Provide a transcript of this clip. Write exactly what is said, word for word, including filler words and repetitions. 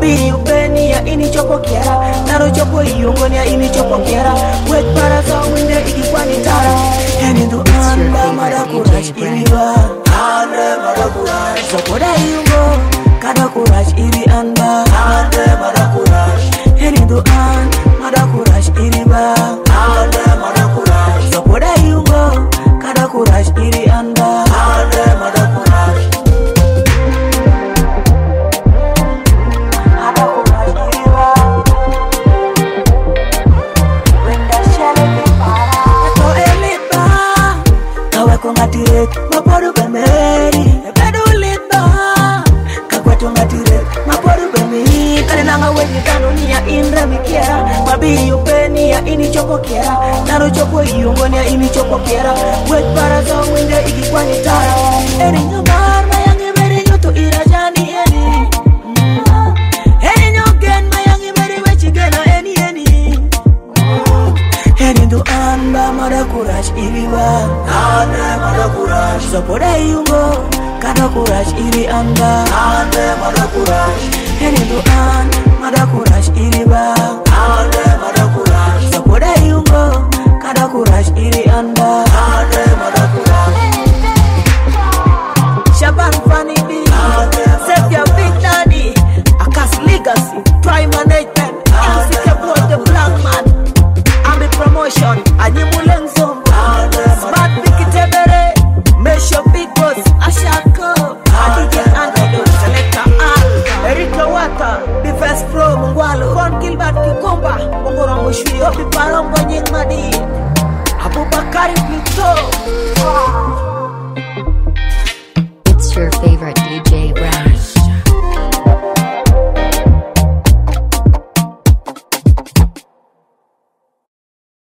Mabiri upeni ya ini chopo kiera, naro chopo iyongoni ya ini chopo kiera. Wet para sa winde ikikwani tara. Heni ndu anda madakurash iriba, ande madakurash. Sopoda iyongo, kadakurash iri anda, ande madakurash. Heni ndu anda madakurash iriba, ande madakurash. Sopoda iyongo, kadakurash iri anda, ande madakurash. Ngatirek maporu bemeri bedu litba kakwetu ngatirek maporu bemeri kale nanga weji tano ni ya indra mikiera mabiri upeni ya ini chopo kiera naro chopo iyongoni ya ini chopo kiera wet para za winde ikikwani tara eni nyumar mayangi beri nyoto irajani eni eni nyogen mayangi beri wechi gena eni eni eni ndu anda madakurash iriba ande madakurash sopoda iyungo kadakurash iri anda ande madakurash eni ndu anda madakurash iriba ande madakurash sopoda iyungo kadakurash iri anda ande madakurash Shaban Funny B Save your big daddy Akas Legacy Prime Management Music about the black man Ambi Promotion Anyimulenzo Smart Biki Tebere Mesho Big Boss Ashako Adije Antidote Selector Al Erika Wata The First Pro Mungwalo Kon Gilbert Kikomba Mungoro Mwishui Opi Palombo Nyingmadi Abubakari Pluto